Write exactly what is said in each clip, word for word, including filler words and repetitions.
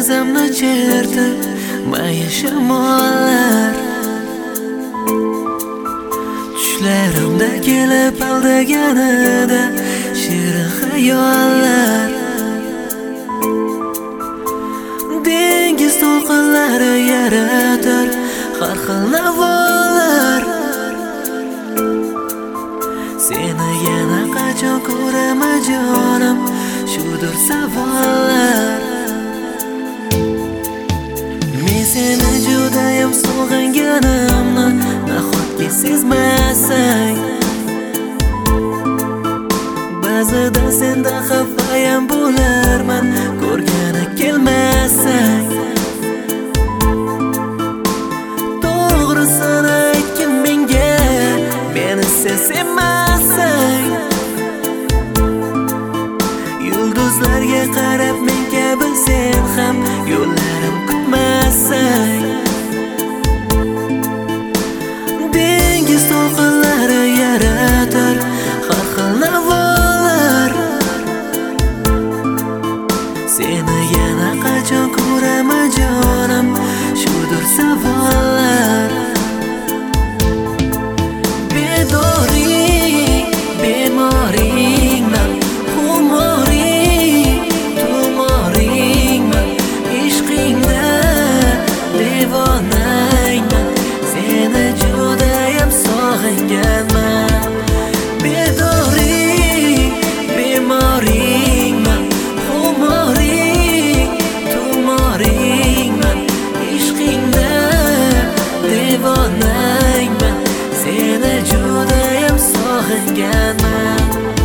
derazamni chertib mayin shamollar, tushlarimda kelib aldaganida shirin xayollar. Dengiz to'lqinlari yaratar har xil navolar. Seni yana qachon ko'raman jonim, shudir savollar. Men seni judayam sog'inganimni nahotki sezmasang? Ba'zida sendan xafayam bo'larman, ko'rgani kelmasang. To'g'risini aytgin menga, meni sen sevmasang. Yulduzlarga qarab men kabi sen ham yo'llarim kutmasang. Dengiz to'lqinlari yaratar har xil navolar. Seni yana qachon ko'raman jonim, shudir savollar. Bedoring, bemoringman, xumoring, tumoringman, ishqingda devonayman, seni judayam sog'inganman. Bedoring, bemoringman, xumoring, tumoringman, ishqingda devonayman, seni judayam sog'inganman.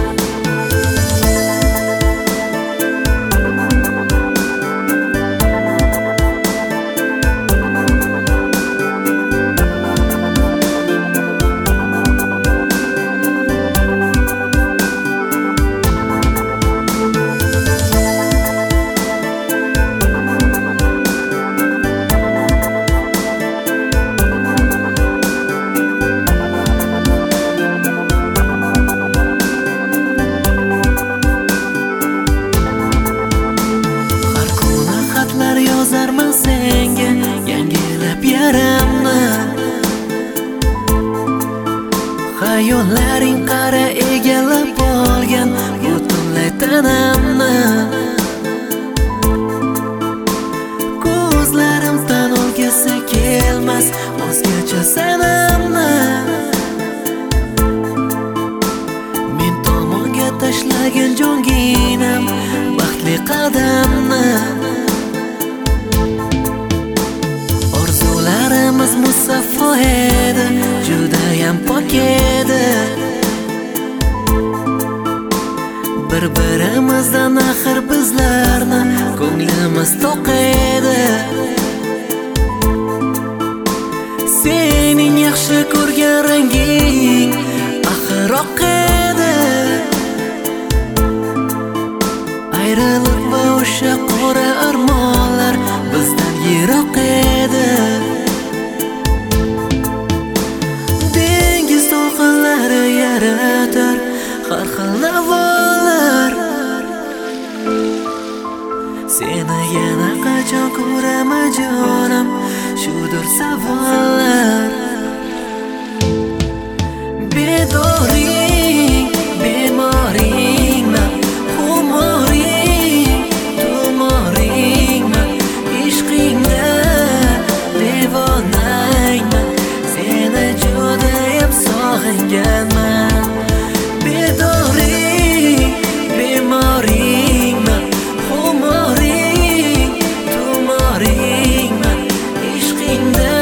Yozarman senga yangilab yaramni. Xayollaring qara egallab olgan butunlay tanamni. Ko'zlarim tan olgisi kelmas o'zgacha sanamni. Men tomonga tashlagan jonginam baxtli qadamni. Orzularimiz musaffo edi, judayam pok edi. Bir-birimizdan axir bizlarni ko'nglimiz to'q edi. Sening yaxshi ko'rgan ranging axir oq edi. Ayriliq va o'sha qora armonlar bizdan yiroq edi. Dengiz to'lqinlari yaratar har xil navolar. Seni yana qachon ko'raman jonim, shudir savollar. Bedoring, bemoringman, xumoring, tumoringman, ishqingda devonayman, seni judayam sog'inganman. Bedoring, bemoringman, xumoring, tumoringman, ishqingda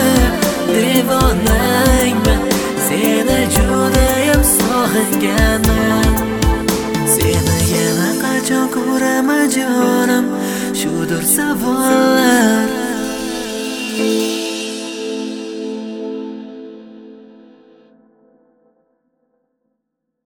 devonayman, seni judayam sog'inganman. Seni yana qachon ko'raman jonim, shudir savollar.